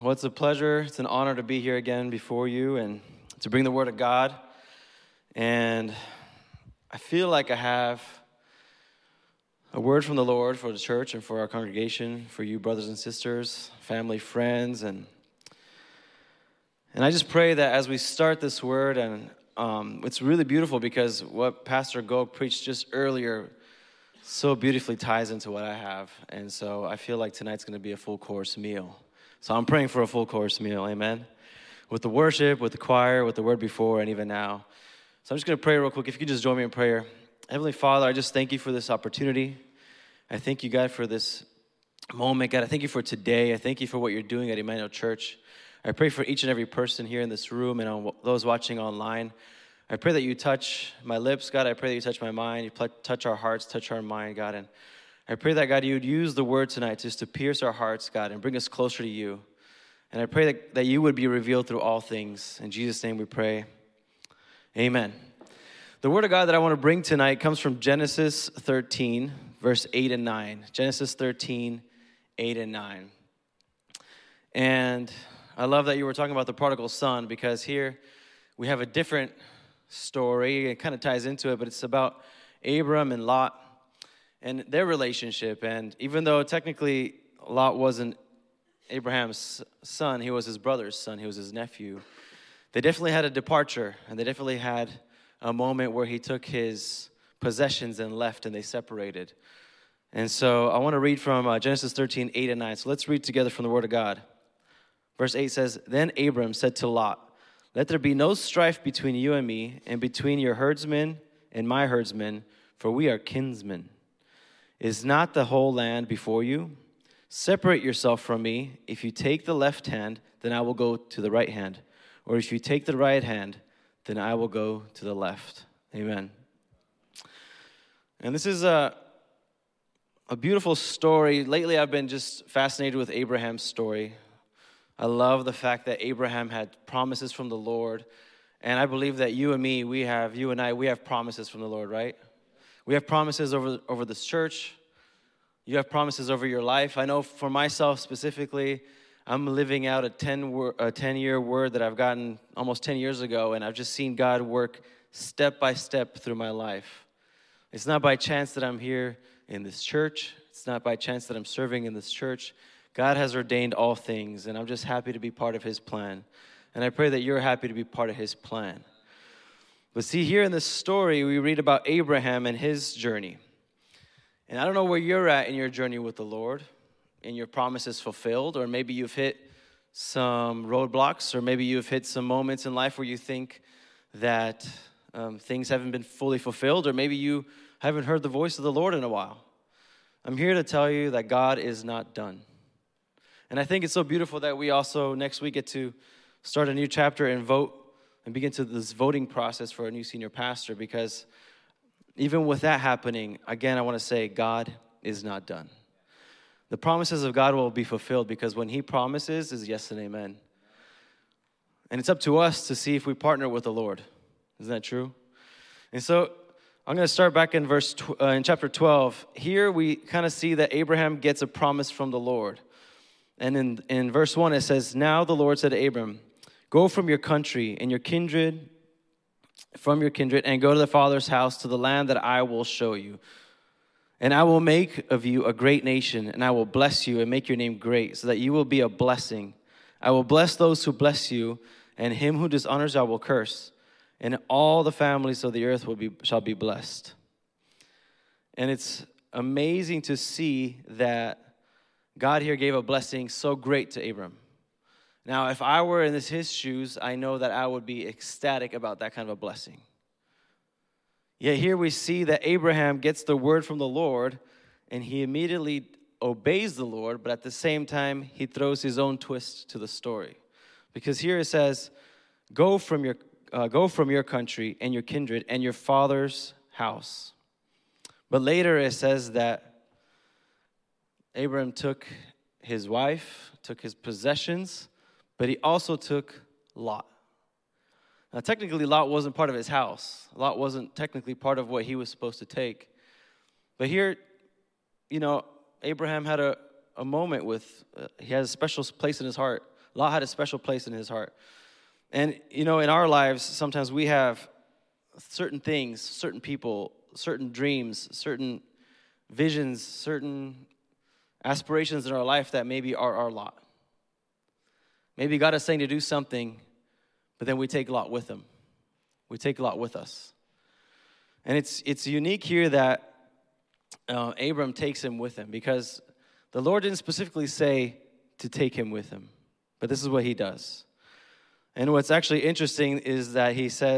Well, it's a pleasure. It's an honor to be here again before you and to bring the Word of God. And I feel like I have a word from the Lord for the church and for our congregation, for you brothers and sisters, family, friends. And I just pray that as we start this word, and it's really beautiful because what Pastor Gog preached just earlier so beautifully ties into what I have. And so I feel like tonight's going to be a full course meal. So I'm praying for a full course meal, amen? With the worship, with the choir, with the word before, and even now. So I'm just going to pray real quick. If you could just join me in prayer. Heavenly Father, I just thank you for this opportunity. I thank you, God, for this moment. God, I thank you for today. I thank you for what you're doing at Emmanuel Church. I pray for each and every person here in this room and on those watching online. I pray that you touch my lips, God. I pray that you touch my mind. You touch our hearts, touch our mind, God. And I pray that, God, you would use the word tonight just to pierce our hearts, God, and bring us closer to you. And I pray that you would be revealed through all things. In Jesus' name we pray. Amen. The word of God that I want to bring tonight comes from Genesis 13, verse 8 and 9. Genesis 13, 8 and 9. And I love that you were talking about the prodigal son, because here we have a different story. It kind of ties into it, but it's about Abram and Lot and their relationship. And even though technically Lot wasn't Abraham's son, he was his brother's son, he was his nephew, they definitely had a departure, and they definitely had a moment where he took his possessions and left, and they separated. And so I want to read from Genesis 13, 8 and 9. So let's read together from the Word of God. Verse 8 says, "Then Abram said to Lot, 'Let there be no strife between you and me, and between your herdsmen and my herdsmen, for we are kinsmen. Is not the whole land before you? Separate yourself from me. If you take the left hand, then I will go to the right hand. Or if you take the right hand, then I will go to the left.'" Amen. And this is a beautiful story. Lately, I've been just fascinated with Abraham's story. I love the fact that Abraham had promises from the Lord. And I believe that you and I, we have promises from the Lord, right? We have promises over this church. You have promises over your life. I know for myself specifically, I'm living out a 10-year word that I've gotten almost 10 years ago, and I've just seen God work step by step through my life. It's not by chance that I'm here in this church. It's not by chance that I'm serving in this church. God has ordained all things, and I'm just happy to be part of His plan. And I pray that you're happy to be part of His plan. But see, here in this story, we read about Abraham and his journey. And I don't know where you're at in your journey with the Lord, and your promises fulfilled, or maybe you've hit some roadblocks, or maybe you've hit some moments in life where you think that things haven't been fully fulfilled, or maybe you haven't heard the voice of the Lord in a while. I'm here to tell you that God is not done. And I think it's so beautiful that we also next week get to start a new chapter and vote and begin to this voting process for a new senior pastor, because even with that happening, again, I want to say God is not done. The promises of God will be fulfilled, because when He promises is yes and amen. And it's up to us to see if we partner with the Lord. Isn't that true? And so I'm going to start back in in chapter 12. Here we kind of see that Abraham gets a promise from the Lord. And in verse 1 it says, "Now the Lord said to Abram, 'Go from your country and from your kindred, and go to the Father's house, to the land that I will show you. And I will make of you a great nation, and I will bless you and make your name great, so that you will be a blessing. I will bless those who bless you, and him who dishonors I will curse. And all the families of the earth shall be blessed.'" And it's amazing to see that God here gave a blessing so great to Abram. Now, if I were in his shoes, I know that I would be ecstatic about that kind of a blessing. Yet here we see that Abraham gets the word from the Lord, and he immediately obeys the Lord, but at the same time, he throws his own twist to the story. Because here it says, go from your country and your kindred and your father's house. But later it says that Abraham took his wife, took his possessions, but he also took Lot. Now, technically, Lot wasn't part of his house. Lot wasn't technically part of what he was supposed to take. But here, Abraham had a moment he has a special place in his heart Lot had a special place in his heart. And, in our lives, sometimes we have certain things, certain people, certain dreams, certain visions, certain aspirations in our life that maybe are our Lot. Maybe God is saying to do something, but then we take Lot with him. We take Lot with us. And it's unique here that Abram takes him with him, because the Lord didn't specifically say to take him with him, but this is what he does. And what's actually interesting is that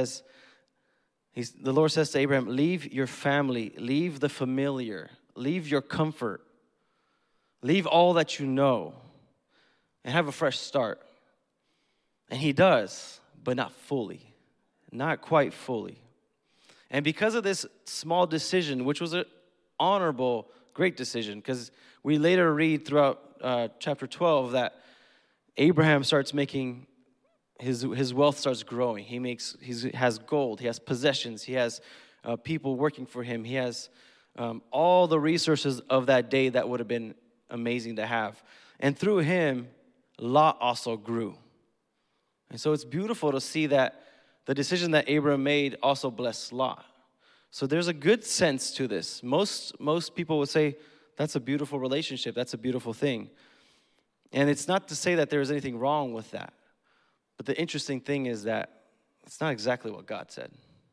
the Lord says to Abraham, leave your family, leave the familiar, leave your comfort, leave all that you know, and have a fresh start. And he does, but not fully, not quite fully. And because of this small decision, which was an honorable, great decision, because we later read throughout chapter 12 that Abraham starts making, his wealth starts growing. He has gold, he has possessions, he has people working for him, he has all the resources of that day that would have been amazing to have. And through him, Lot also grew. And so it's beautiful to see that the decision that Abraham made also blessed Lot. So there's a good sense to this. Most people would say, that's a beautiful relationship, that's a beautiful thing. And it's not to say that there's anything wrong with that. But the interesting thing is that it's not exactly what God said.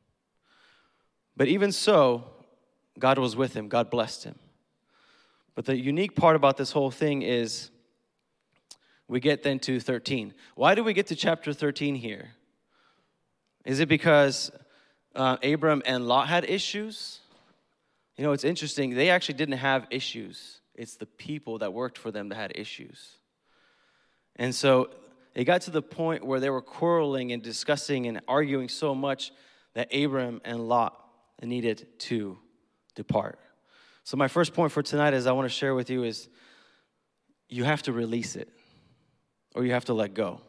But even so, God was with him, God blessed him. But the unique part about this whole thing is we get then to 13. Why do we get to chapter 13 here? Is it because Abram and Lot had issues? It's interesting. They actually didn't have issues. It's the people that worked for them that had issues. And so it got to the point where they were quarreling and discussing and arguing so much that Abram and Lot needed to depart. So my first point for tonight is I want to share with you is you have to release it, or you have to let go.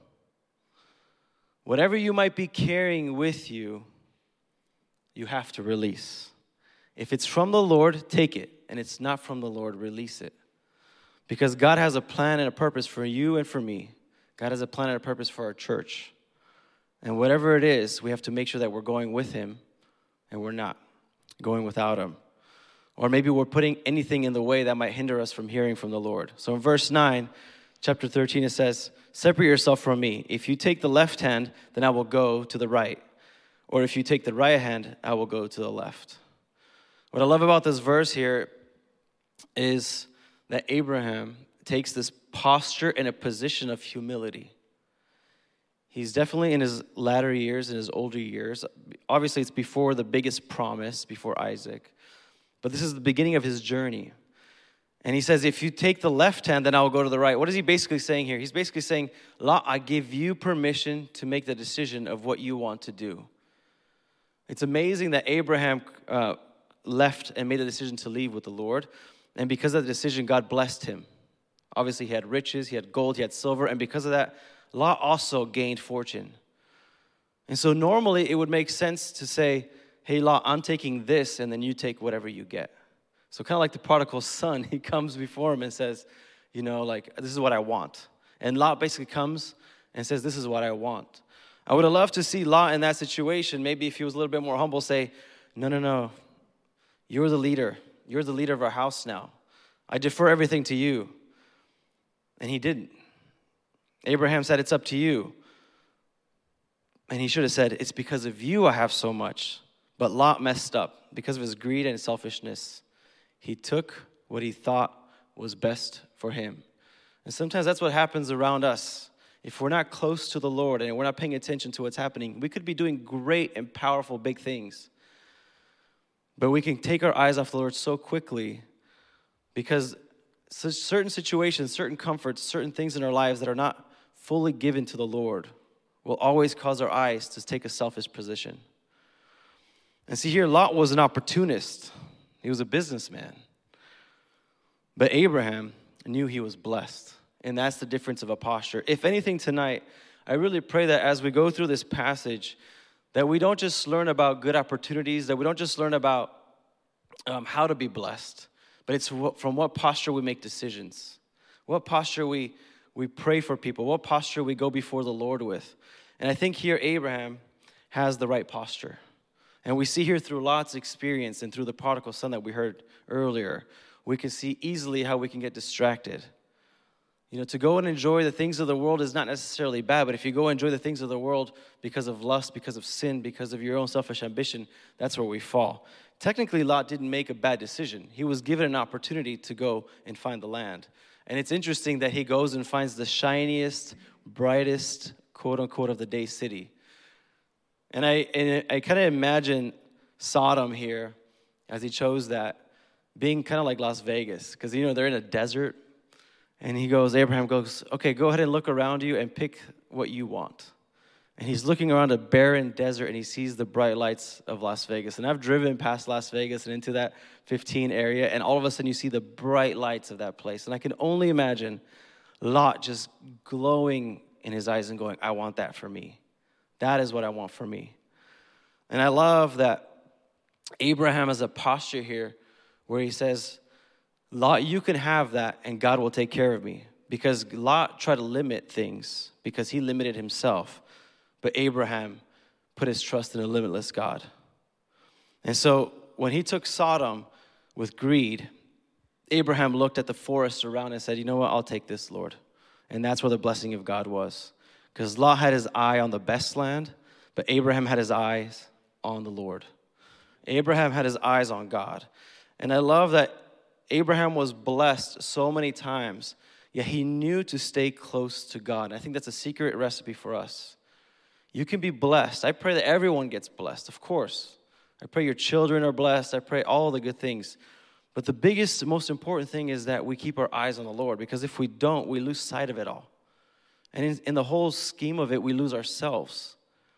Whatever you might be carrying with you, you have to release. If it's from the Lord, take it. And it's not from the Lord, release it. Because God has a plan and a purpose for you and for me. God has a plan and a purpose for our church. And whatever it is, we have to make sure that we're going with him and we're not going without him. Or maybe we're putting anything in the way that might hinder us from hearing from the Lord. So in verse 9, chapter 13, it says, separate yourself from me. If you take the left hand, then I will go to the right. Or if you take the right hand, I will go to the left. What I love about this verse here is that Abraham takes this posture and a position of humility. He's definitely in his latter years, in his older years. Obviously, it's before the biggest promise, before Isaac. But this is the beginning of his journey. And he says, if you take the left hand, then I will go to the right. What is he basically saying here? He's basically saying, Lot, I give you permission to make the decision of what you want to do. It's amazing that Abraham left and made a decision to leave with the Lord. And because of the decision, God blessed him. Obviously, he had riches, he had gold, he had silver. And because of that, Lot also gained fortune. And so normally it would make sense to say, hey, Lot, I'm taking this, and then you take whatever you get. So kind of like the prodigal son, he comes before him and says, this is what I want. And Lot basically comes and says, this is what I want. I would have loved to see Lot in that situation. Maybe if he was a little bit more humble, say, no. You're the leader. You're the leader of our house now. I defer everything to you. And he didn't. Abraham said, it's up to you. And he should have said, it's because of you I have so much. But Lot messed up because of his greed and selfishness. He took what he thought was best for him. And sometimes that's what happens around us. If we're not close to the Lord and we're not paying attention to what's happening, we could be doing great and powerful big things. But we can take our eyes off the Lord so quickly because certain situations, certain comforts, certain things in our lives that are not fully given to the Lord will always cause our eyes to take a selfish position. And see here, Lot was an opportunist. He was a businessman. But Abraham knew he was blessed. And that's the difference of a posture. If anything tonight, I really pray that as we go through this passage, that we don't just learn about good opportunities, that we don't just learn about how to be blessed, but it's from what posture we make decisions, what posture we we pray for people, what posture we go before the Lord with. And I think here Abraham has the right posture. And we see here through Lot's experience and through the prodigal son that we heard earlier, we can see easily how we can get distracted. To go and enjoy the things of the world is not necessarily bad, but if you go enjoy the things of the world because of lust, because of sin, because of your own selfish ambition, that's where we fall. Technically, Lot didn't make a bad decision. He was given an opportunity to go and find the land. And it's interesting that he goes and finds the shiniest, brightest, quote-unquote, of the day city. And I kind of imagine Sodom here, as he chose that, being kind of like Las Vegas. Because, they're in a desert. And Abraham goes, okay, go ahead and look around you and pick what you want. And he's looking around a barren desert and he sees the bright lights of Las Vegas. And I've driven past Las Vegas and into that 15 area, and all of a sudden you see the bright lights of that place. And I can only imagine Lot just glowing in his eyes and going, I want that for me. That is what I want for me. And I love that Abraham has a posture here where he says, Lot, you can have that and God will take care of me. Because Lot tried to limit things because he limited himself. But Abraham put his trust in a limitless God. And so when he took Sodom with greed, Abraham looked at the forest around and said, you know what, I'll take this, Lord. And that's where the blessing of God was. Because Lot had his eye on the best land, but Abraham had his eyes on the Lord. Abraham had his eyes on God. And I love that Abraham was blessed so many times, yet he knew to stay close to God. And I think that's a secret recipe for us. You can be blessed. I pray that everyone gets blessed, of course. I pray your children are blessed. I pray all the good things. But the biggest, most important thing is that we keep our eyes on the Lord. Because if we don't, we lose sight of it all. And in the whole scheme of it, we lose ourselves.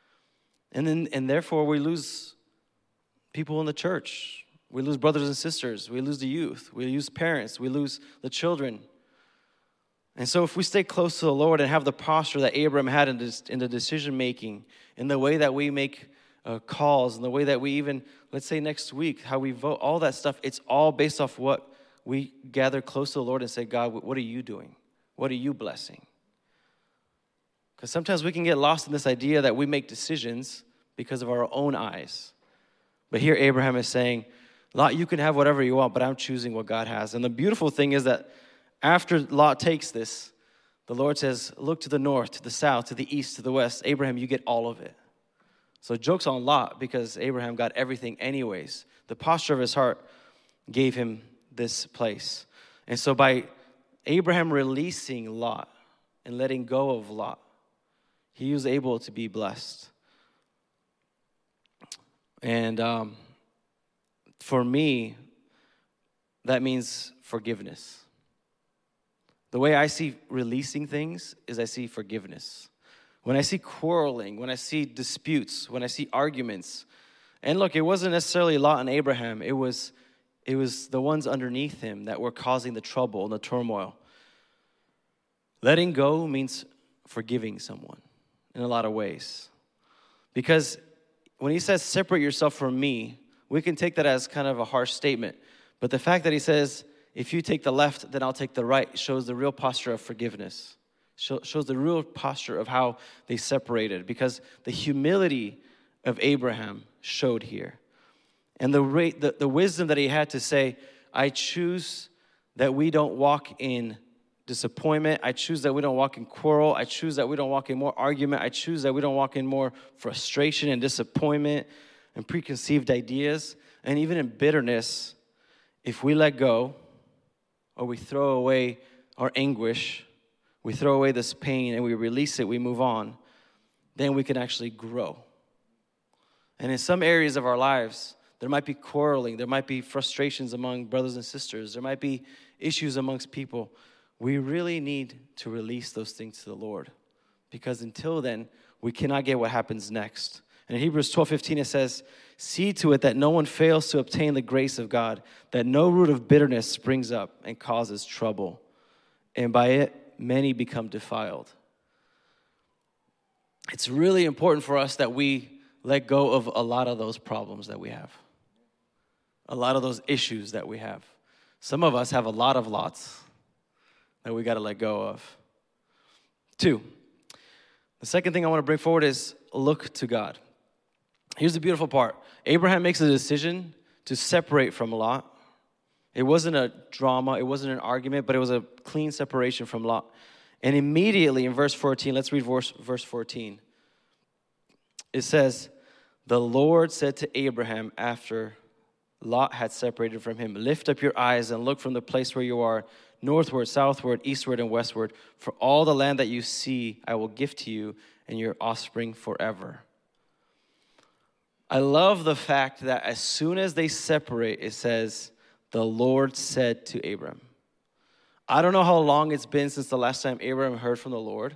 And therefore, we lose people in the church. We lose brothers and sisters. We lose the youth. We lose parents. We lose the children. And so if we stay close to the Lord and have the posture that Abraham had in the decision-making, in the way that we make calls, in the way that we even, let's say next week, how we vote, all that stuff, it's all based off what we gather close to the Lord and say, God, what are you doing? What are you blessing? Because sometimes we can get lost in this idea that we make decisions because of our own eyes. But here Abraham is saying, Lot, you can have whatever you want, but I'm choosing what God has. And the beautiful thing is that after Lot takes this, the Lord says, look to the north, to the south, to the east, to the west. Abraham, you get all of it. So joke's on Lot because Abraham got everything anyways. The posture of his heart gave him this place. And so by Abraham releasing Lot and letting go of Lot, he was able to be blessed. And for me, that means forgiveness. The way I see releasing things is I see forgiveness. When I see quarreling, when I see disputes, when I see arguments, and look, it wasn't necessarily Lot and Abraham. It was the ones underneath him that were causing the trouble and the turmoil. Letting go means forgiving someone in a lot of ways. Because when he says, separate yourself from me, we can take that as kind of a harsh statement. But the fact that he says, if you take the left, then I'll take the right, shows the real posture of forgiveness. Shows the real posture of how they separated. Because the humility of Abraham showed here. And the wisdom that he had to say, I choose that we don't walk in disappointment. I choose that we don't walk in quarrel. I choose that we don't walk in more argument. I choose that we don't walk in more frustration and disappointment and preconceived ideas. And even in bitterness, if we let go, or we throw away our anguish, we throw away this pain and we release it, we move on, then we can actually grow. And in some areas of our lives, there might be quarreling, there might be frustrations among brothers and sisters, there might be issues amongst people. We really need to release those things to the Lord, because until then, we cannot get what happens next. And in Hebrews 12:15 it says, see to it that no one fails to obtain the grace of God, that no root of bitterness springs up and causes trouble, and by it many become defiled. It's really important for us that we let go of a lot of those problems that we have, a lot of those issues that we have. Some of us have a lot of lots that we got to let go of. 2, the second thing I want to bring forward is look to God. Here's the beautiful part. Abraham makes a decision to separate from Lot. It wasn't a drama, it wasn't an argument, but it was a clean separation from Lot. And immediately in verse 14, let's read verse 14. It says, the Lord said to Abraham after Lot had separated from him, lift up your eyes and look from the place where you are, northward, southward, eastward, and westward. For all the land that you see, I will give to you and your offspring forever. I love the fact that as soon as they separate, it says, the Lord said to Abram. I don't know how long it's been since the last time Abraham heard from the Lord,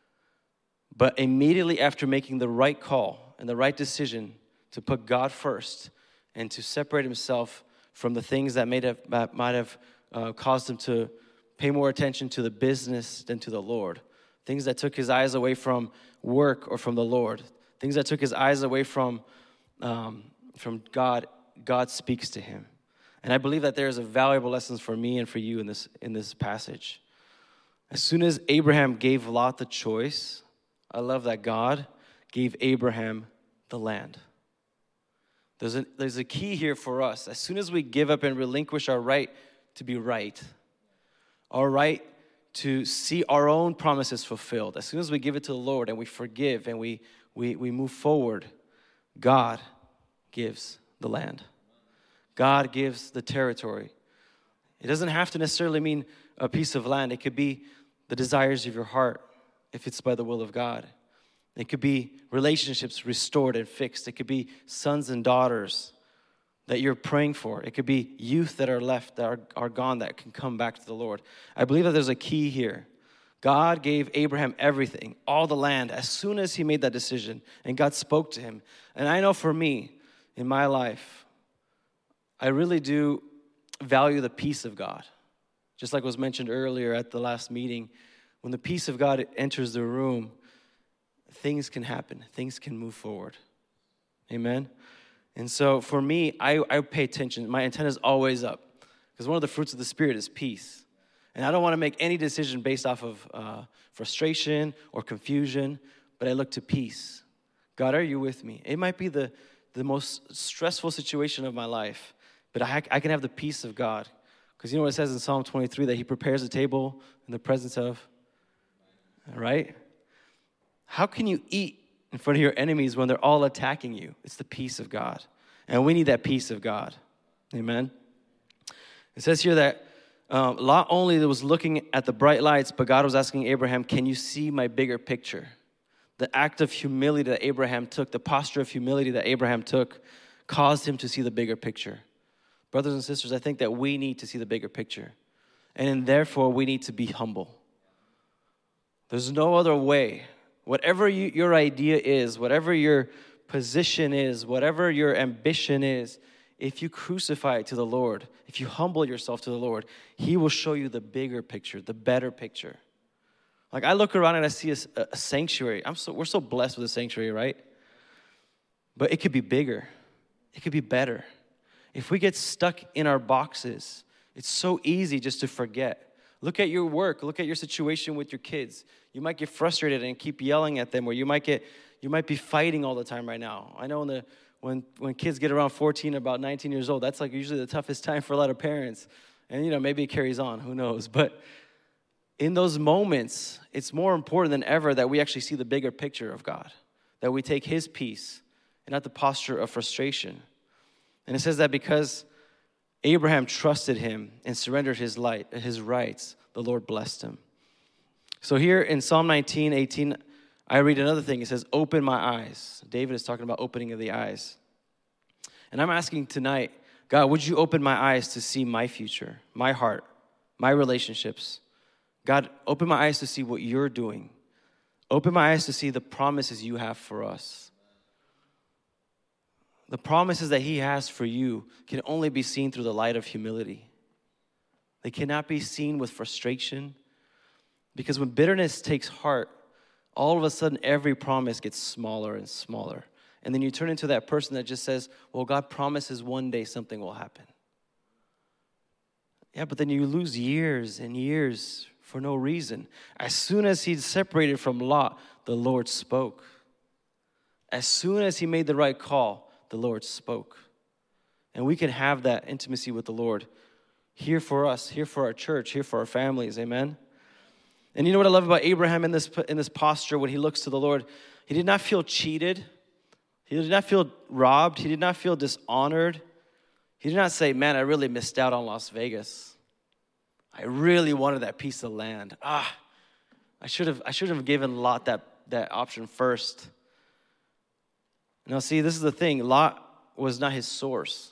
but immediately after making the right call and the right decision to put God first and to separate himself from the things that might have caused him to pay more attention to the business than to the Lord, things that took his eyes away from work or from the Lord, things that took his eyes away from God, God speaks to him. And I believe that there's a valuable lessons for me and for you in this passage. As soon as Abraham gave Lot the choice, I love that God gave Abraham the land. There's a key here for us. As soon as we give up and relinquish our right to be right, our right to see our own promises fulfilled, as soon as we give it to the Lord and we forgive and we move forward, God gives the land. God gives the territory. It doesn't have to necessarily mean a piece of land. It could be the desires of your heart, if it's by the will of God. It could be relationships restored and fixed. It could be sons and daughters that you're praying for. It could be youth that are left, that are gone, that can come back to the Lord. I believe that there's a key here. God gave Abraham everything, all the land, as soon as he made that decision, and God spoke to him. And I know for me, in my life, I really do value the peace of God. Just like was mentioned earlier at the last meeting, when the peace of God enters the room, things can happen. Things can move forward. Amen? And so for me, I pay attention. My antenna is always up. Because one of the fruits of the Spirit is peace. And I don't want to make any decision based off of frustration or confusion, but I look to peace. God, are you with me? It might be the most stressful situation of my life, but I can have the peace of God. Because you know what it says in Psalm 23, that he prepares a table in the presence of, right? How can you eat in front of your enemies when they're all attacking you? It's the peace of God. And we need that peace of God. Amen? It says here that Lot only was looking at the bright lights, but God was asking Abraham, can you see my bigger picture? The act of humility that Abraham took, the posture of humility that Abraham took, caused him to see the bigger picture. Brothers and sisters, I think that we need to see the bigger picture. And therefore, we need to be humble. There's no other way. Whatever your idea is, whatever your position is, whatever your ambition is, if you crucify it to the Lord, if you humble yourself to the Lord, he will show you the bigger picture, the better picture. Like I look around and I see a sanctuary. We're so blessed with a sanctuary, right? But it could be bigger. It could be better. If we get stuck in our boxes, it's so easy just to forget. Look at your work. Look at your situation with your kids. You might get frustrated and keep yelling at them, or you might be fighting all the time right now. I know when kids get around 14, about 19 years old, that's like usually the toughest time for a lot of parents. And maybe it carries on, who knows. But in those moments, it's more important than ever that we actually see the bigger picture of God, that we take his peace and not the posture of frustration. And it says that because Abraham trusted him and surrendered his rights, the Lord blessed him. So here in Psalm 19:18, I read another thing. It says, open my eyes. David is talking about opening of the eyes. And I'm asking tonight, God, would you open my eyes to see my future, my heart, my relationships? God, open my eyes to see what you're doing. Open my eyes to see the promises you have for us. The promises that he has for you can only be seen through the light of humility. They cannot be seen with frustration. Because when bitterness takes heart, all of a sudden every promise gets smaller and smaller. And then you turn into that person that just says, well, God promises one day something will happen. Yeah, but then you lose years and years for no reason. As soon as he separated from Lot, the Lord spoke. As soon as he made the right call, the Lord spoke. And we can have that intimacy with the Lord here for us, here for our church, here for our families, amen? And you know what I love about Abraham in this posture when he looks to the Lord? He did not feel cheated. He did not feel robbed. He did not feel dishonored. He did not say, man, I really missed out on Las Vegas. I really wanted that piece of land. I should have given Lot that option first. Now see, this is the thing. Lot was not his source.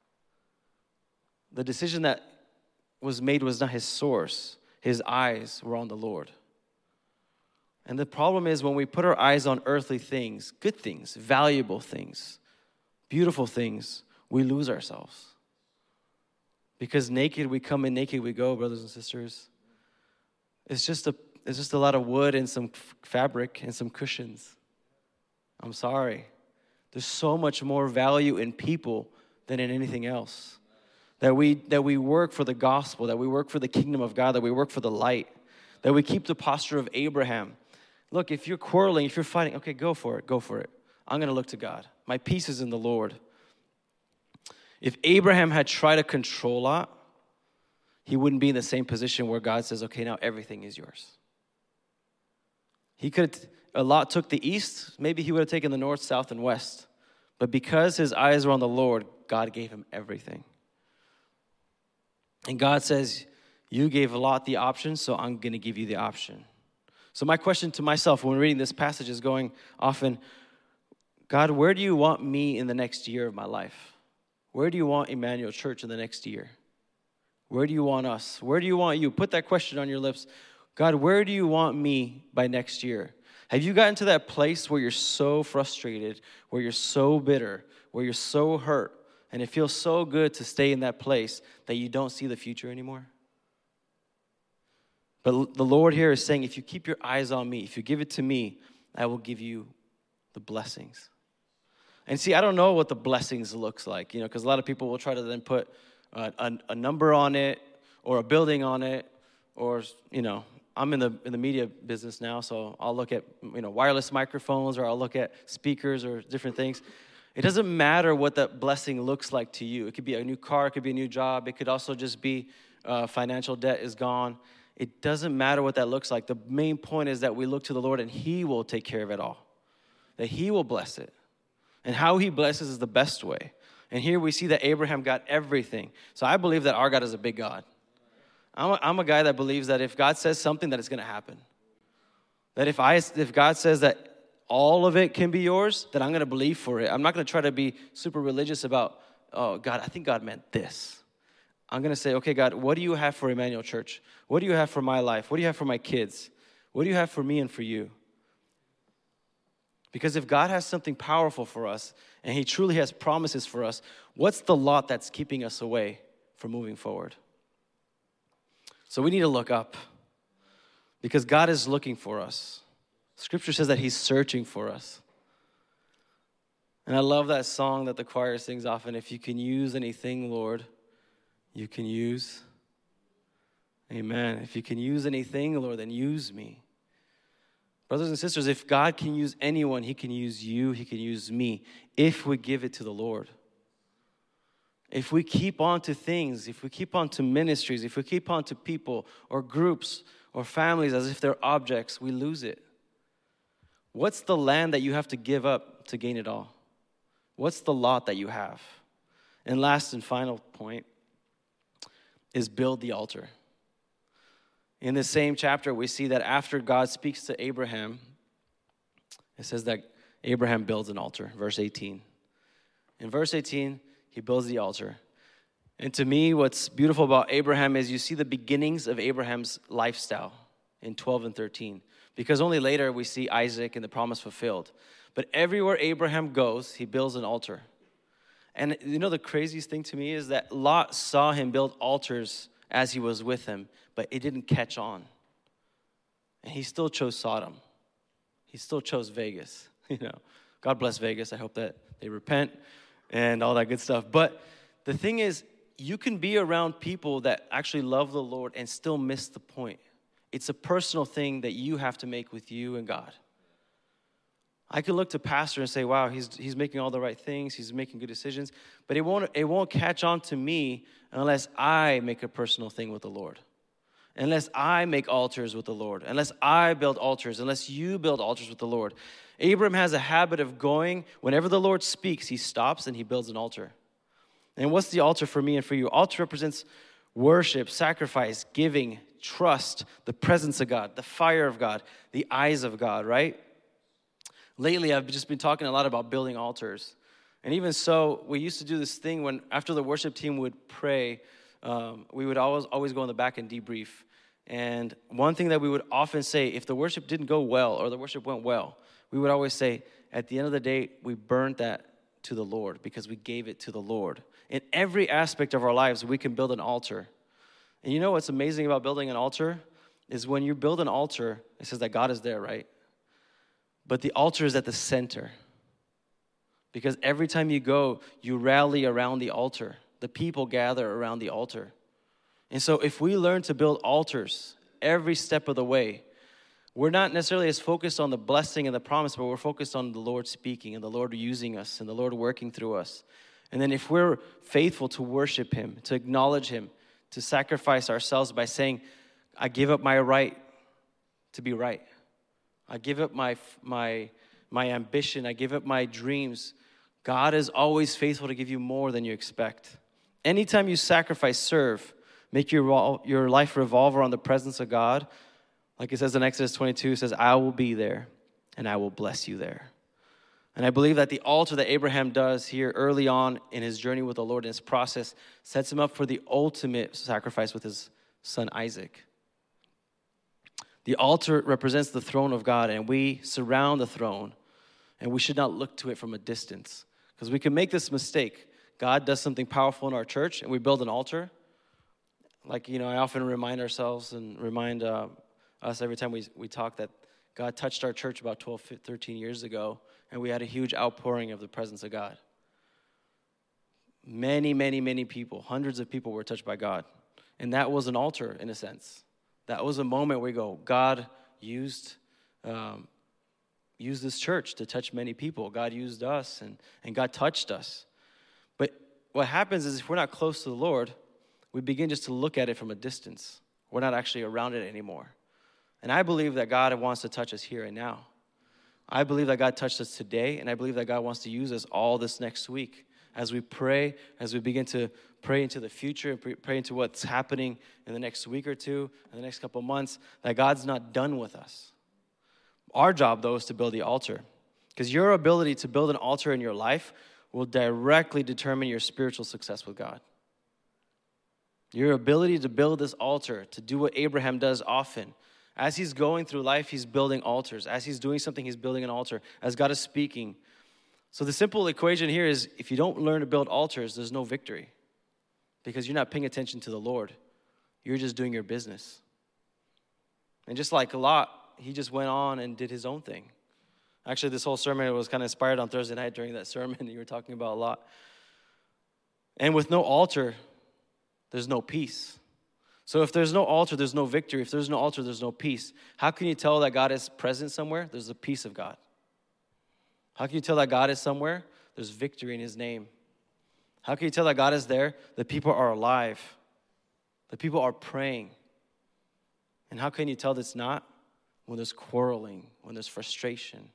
The decision that was made was not his source. His eyes were on the Lord. And the problem is when we put our eyes on earthly things, good things, valuable things, beautiful things, we lose ourselves. Because naked we come and naked we go, brothers and sisters. It's just a lot of wood and some fabric and some cushions. I'm sorry. There's so much more value in people than in anything else. That we work for the gospel, that we work for the kingdom of God, that we work for the light, that we keep the posture of Abraham. Look, if you're quarreling, if you're fighting, okay, go for it. I'm going to look to God. My peace is in the Lord. If Abraham had tried to control Lot, he wouldn't be in the same position where God says, okay, now everything is yours. Lot took the east, maybe he would have taken the north, south, and west. But because his eyes were on the Lord, God gave him everything. And God says, you gave Lot the option, so I'm going to give you the option. So my question to myself when reading this passage is going often, God, where do you want me in the next year of my life? Where do you want Emmanuel Church in the next year? Where do you want us? Where do you want you? Put that question on your lips. God, where do you want me by next year? Have you gotten to that place where you're so frustrated, where you're so bitter, where you're so hurt, and it feels so good to stay in that place that you don't see the future anymore? But the Lord here is saying, if you keep your eyes on me, if you give it to me, I will give you the blessings. And see, I don't know what the blessings looks like, because a lot of people will try to then put a number on it or a building on it, or, I'm in the media business now, so I'll look at, wireless microphones, or I'll look at speakers or different things. It doesn't matter what that blessing looks like to you. It could be a new car, it could be a new job, it could also just be financial debt is gone. It doesn't matter what that looks like. The main point is that we look to the Lord and He will take care of it all. That He will bless it. And how He blesses is the best way. And here we see that Abraham got everything. So I believe that our God is a big God. I'm a guy that believes that if God says something, that it's going to happen. That if God says that all of it can be yours, then I'm going to believe for it. I'm not going to try to be super religious about, oh, God, I think God meant this. I'm going to say, okay, God, what do you have for Emmanuel Church? What do you have for my life? What do you have for my kids? What do you have for me and for you? Because if God has something powerful for us, and He truly has promises for us, what's the lot that's keeping us away from moving forward? So we need to look up, because God is looking for us. Scripture says that He's searching for us. And I love that song that the choir sings often, if you can use anything, Lord, you can use. Amen. If you can use anything, Lord, then use me. Brothers and sisters, if God can use anyone, He can use you, He can use me, if we give it to the Lord. If we keep on to things, if we keep on to ministries, if we keep on to people or groups or families as if they're objects, we lose it. What's the land that you have to give up to gain it all? What's the lot that you have? And last and final point is build the altar. In the same chapter, we see that after God speaks to Abraham, it says that Abraham builds an altar, verse 18. In verse 18, he builds the altar. And to me, what's beautiful about Abraham is you see the beginnings of Abraham's lifestyle in 12 and 13. Because only later we see Isaac and the promise fulfilled. But everywhere Abraham goes, he builds an altar. And the craziest thing to me is that Lot saw him build altars as he was with him, but it didn't catch on. And he still chose Sodom. He still chose Vegas. God bless Vegas. I hope that they repent and all that good stuff. But the thing is, you can be around people that actually love the Lord and still miss the point It's a personal thing that you have to make with you and God. I could look to pastor and say, wow, he's making all the right things, he's making good decisions, but it won't catch on to me unless I make a personal thing with the Lord. Unless I make altars with the Lord. Unless I build altars. Unless you build altars with the Lord. Abram has a habit of going, whenever the Lord speaks, he stops and he builds an altar. And what's the altar for me and for you? Altar represents worship, sacrifice, giving, trust, the presence of God, the fire of God, the eyes of God, right? Lately, I've just been talking a lot about building altars. And even so, we used to do this thing when after the worship team would pray, we would always go in the back and debrief. And one thing that we would often say, if the worship didn't go well or the worship went well, we would always say, at the end of the day, we burned that to the Lord because we gave it to the Lord. In every aspect of our lives, we can build an altar. And you know what's amazing about building an altar? Is when you build an altar, it says that God is there, right? But the altar is at the center. Because every time you go, you rally around the altar. The people gather around the altar. And so if we learn to build altars every step of the way, we're not necessarily as focused on the blessing and the promise, but we're focused on the Lord speaking and the Lord using us and the Lord working through us. And then if we're faithful to worship Him, to acknowledge Him, to sacrifice ourselves by saying, I give up my right to be right. I give up my ambition. I give up my dreams. God is always faithful to give you more than you expect. Anytime you sacrifice, serve, make your life revolve around the presence of God. Like it says in Exodus 22, it says, I will be there and I will bless you there. And I believe that the altar that Abraham does here early on in his journey with the Lord, in his process, sets him up for the ultimate sacrifice with his son Isaac. The altar represents the throne of God, and we surround the throne, and we should not look to it from a distance. Because we can make this mistake. God does something powerful in our church, and we build an altar. Like, I often remind ourselves and remind us every time we talk that God touched our church about 12, 13 years ago, and we had a huge outpouring of the presence of God. Many, many, many people, hundreds of people were touched by God. And that was an altar, in a sense. That was a moment where we go, God used this church to touch many people. God used us, and God touched us. But what happens is if we're not close to the Lord, we begin just to look at it from a distance. We're not actually around it anymore. And I believe that God wants to touch us here and now. I believe that God touched us today, and I believe that God wants to use us all this next week as we pray, as we begin to pray into the future, and pray into what's happening in the next week or two, in the next couple of months, that God's not done with us. Our job, though, is to build the altar. Because your ability to build an altar in your life will directly determine your spiritual success with God. Your ability to build this altar, to do what Abraham does often. As he's going through life, he's building altars. As he's doing something, he's building an altar. As God is speaking. So the simple equation here is if you don't learn to build altars, there's no victory. Because you're not paying attention to the Lord. You're just doing your business. And just like Lot, he just went on and did his own thing. Actually, this whole sermon was kind of inspired on Thursday night during that sermon you were talking about a lot. And with no altar, there's no peace. So if there's no altar, there's no victory. If there's no altar, there's no peace. How can you tell that God is present somewhere? There's the peace of God. How can you tell that God is somewhere? There's victory in His name. How can you tell that God is there? The people are alive. The people are praying. And how can you tell that's not? When there's quarreling, when there's frustration.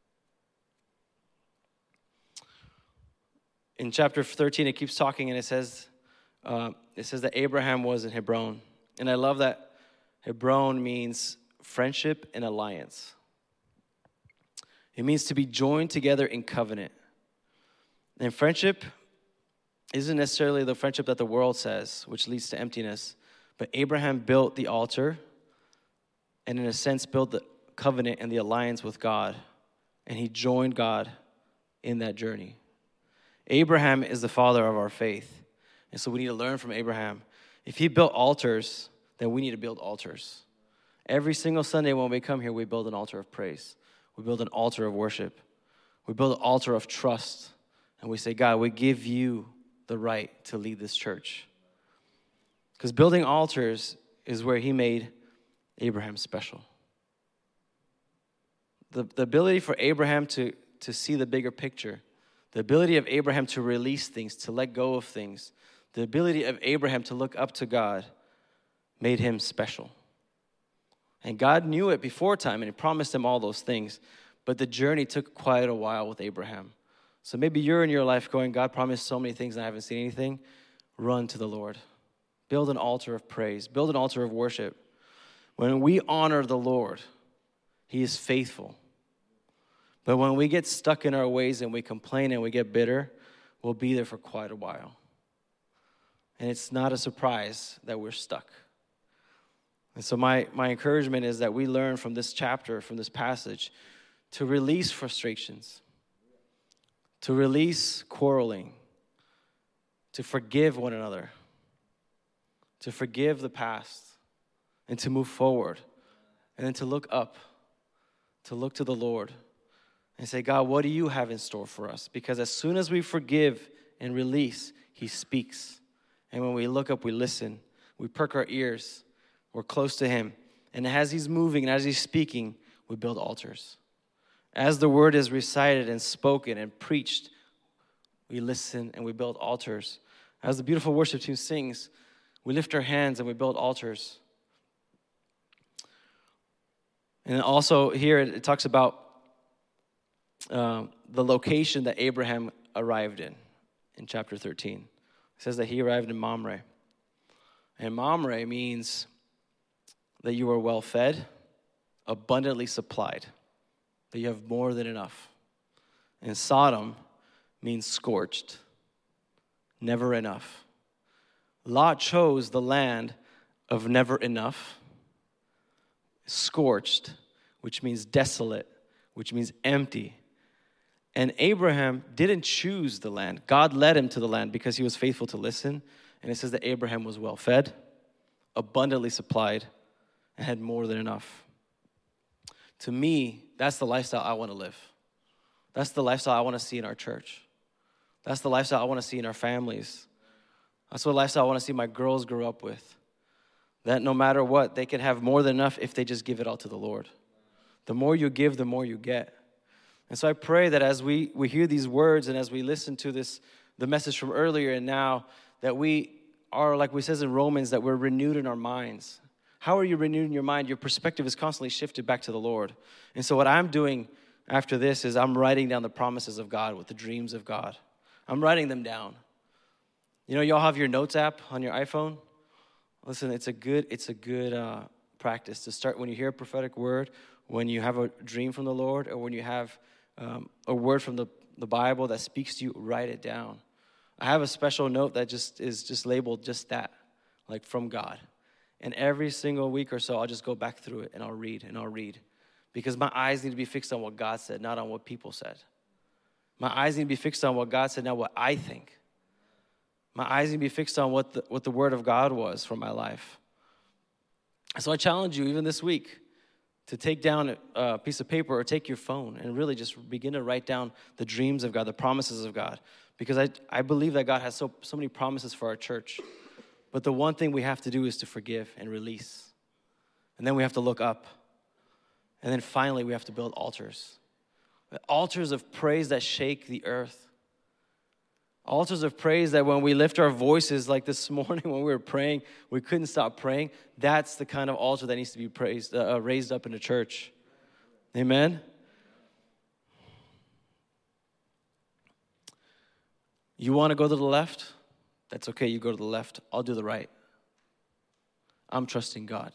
In chapter 13, it keeps talking, and it says that Abraham was in Hebron. And I love that Hebron means friendship and alliance. It means to be joined together in covenant. And friendship isn't necessarily the friendship that the world says, which leads to emptiness. But Abraham built the altar and in a sense built the covenant and the alliance with God. And he joined God in that journey. Abraham is the father of our faith. And so we need to learn from Abraham. If he built altars, then we need to build altars. Every single Sunday when we come here, we build an altar of praise. We build an altar of worship. We build an altar of trust. And we say, God, we give you the right to lead this church. Because building altars is where he made Abraham special. The ability for Abraham to see the bigger picture, the ability of Abraham to release things, to let go of things, the ability of Abraham to look up to God made him special. And God knew it before time, and he promised him all those things. But the journey took quite a while with Abraham. So maybe you're in your life going, God promised so many things and I haven't seen anything. Run to the Lord. Build an altar of praise. Build an altar of worship. When we honor the Lord, he is faithful. But when we get stuck in our ways and we complain and we get bitter, we'll be there for quite a while. And it's not a surprise that we're stuck. And so my encouragement is that we learn from this chapter, from this passage, to release frustrations, to release quarreling, to forgive one another, to forgive the past, and to move forward, and then to look up, to look to the Lord, and say, God, what do you have in store for us? Because as soon as we forgive and release, he speaks. And when we look up, we listen. We perk our ears. We're close to him. And as he's moving and as he's speaking, we build altars. As the word is recited and spoken and preached, we listen and we build altars. As the beautiful worship team sings, we lift our hands and we build altars. And also here it talks about the location that Abraham arrived in chapter 13. It says that he arrived in Mamre. And Mamre means that you are well fed, abundantly supplied, that you have more than enough. And Sodom means scorched, never enough. Lot chose the land of never enough, scorched, which means desolate, which means empty. And Abraham didn't choose the land. God led him to the land because he was faithful to listen. And it says that Abraham was well fed, abundantly supplied, and had more than enough. To me, that's the lifestyle I want to live. That's the lifestyle I want to see in our church. That's the lifestyle I want to see in our families. That's what lifestyle I want to see my girls grow up with. That no matter what, they can have more than enough if they just give it all to the Lord. The more you give, the more you get. And so I pray that as we hear these words and as we listen to the message from earlier and now, that we are, like we says in Romans, that we're renewed in our minds. How are you renewed in your mind? Your perspective is constantly shifted back to the Lord. And so what I'm doing after this is I'm writing down the promises of God with the dreams of God. I'm writing them down. You know, y'all have your notes app on your iPhone. Listen, it's a good practice to start when you hear a prophetic word, when you have a dream from the Lord, or when you have a word from the Bible that speaks to you, write it down. I have a special note that is labeled just that, like from God. And every single week or so, I'll just go back through it and I'll read. Because my eyes need to be fixed on what God said, not on what people said. My eyes need to be fixed on what God said, not what I think. My eyes need to be fixed on what the word of God was for my life. So I challenge you, even this week, to take down a piece of paper or take your phone and really just begin to write down the dreams of God, the promises of God. Because I believe that God has so many promises for our church. But the one thing we have to do is to forgive and release. And then we have to look up. And then finally, we have to build altars. Altars of praise that shake the earth. Altars of praise that when we lift our voices, like this morning when we were praying, we couldn't stop praying. That's the kind of altar that needs to be raised up in the church. Amen? You want to go to the left? That's okay, you go to the left. I'll do the right. I'm trusting God.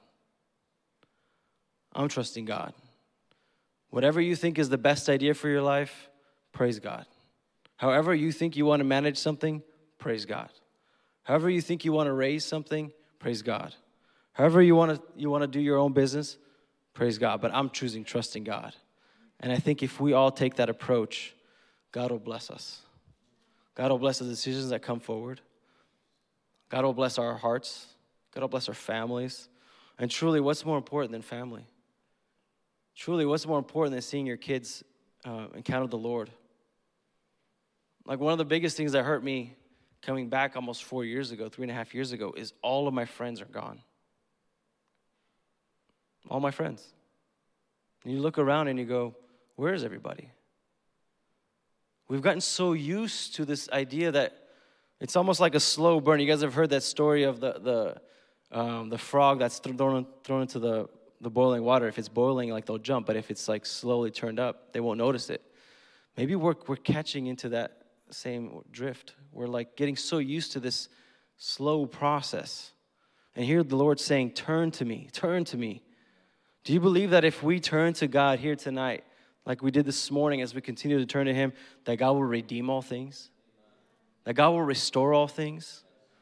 I'm trusting God. Whatever you think is the best idea for your life, praise God. However you think you want to manage something, praise God. However you think you want to raise something, praise God. However you want to do your own business, praise God. But I'm choosing trusting God. And I think if we all take that approach, God will bless us. God will bless the decisions that come forward. God will bless our hearts. God will bless our families. And truly, what's more important than family? Truly, what's more important than seeing your kids encounter the Lord? Like one of the biggest things that hurt me coming back almost 4 years ago, 3.5 years ago, is all of my friends are gone. All my friends. And you look around and you go, where is everybody? We've gotten so used to this idea that it's almost like a slow burn. You guys have heard that story of the frog that's thrown into the boiling water. If it's boiling, like they'll jump, but if it's like slowly turned up, they won't notice it. Maybe we're catching into that same drift. We're like getting so used to this slow process. And here the Lord's saying, turn to me, turn to me. Do you believe that if we turn to God here tonight, like we did this morning as we continue to turn to Him, that God will redeem all things? That God will restore all things?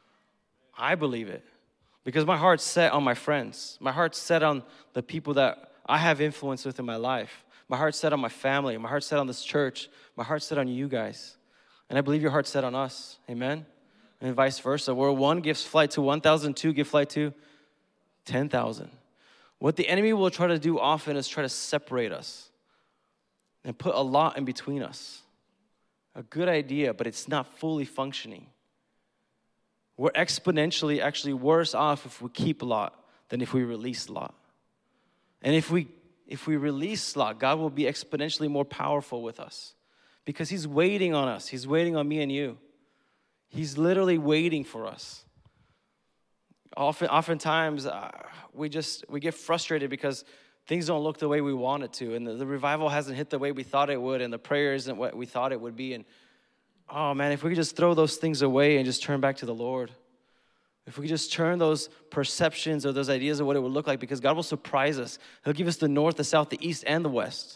I believe it. Because my heart's set on my friends. My heart's set on the people that I have influence with in my life. My heart's set on my family. My heart's set on this church. My heart's set on you guys. And I believe your heart's set on us. Amen? And vice versa. Where one gives flight to 1,000, two give flight to 10,000. What the enemy will try to do often is try to separate us and put a lot in between us. A good idea, but it's not fully functioning. We're exponentially actually worse off if we keep Lot than if we release Lot. And if we release Lot, God will be exponentially more powerful with us because He's waiting on us. He's waiting on me and you. He's literally waiting for us. Oftentimes, we get frustrated because things don't look the way we want it to, and the revival hasn't hit the way we thought it would, and the prayer isn't what we thought it would be. And oh man, if we could just throw those things away and just turn back to the Lord. If we could just turn those perceptions or those ideas of what it would look like, because God will surprise us. He'll give us the north, the south, the east, and the west.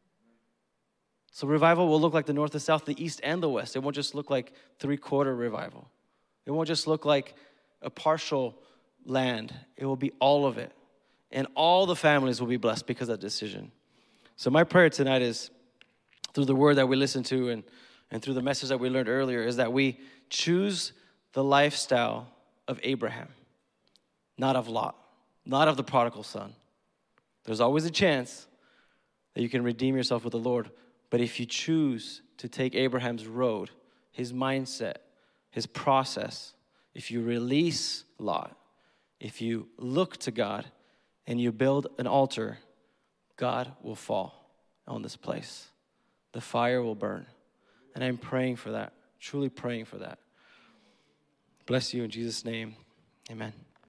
So revival will look like the north, the south, the east, and the west. It won't just look like three-quarter revival. It won't just look like a partial land. It will be all of it. And all the families will be blessed because of that decision. So my prayer tonight is, through the word that we listened to and through the message that we learned earlier, is that we choose the lifestyle of Abraham, not of Lot, not of the prodigal son. There's always a chance that you can redeem yourself with the Lord. But if you choose to take Abraham's road, his mindset, his process, if you release Lot, if you look to God and you build an altar, God will fall on this place. The fire will burn. And I'm praying for that, truly praying for that. Bless you in Jesus' name. Amen.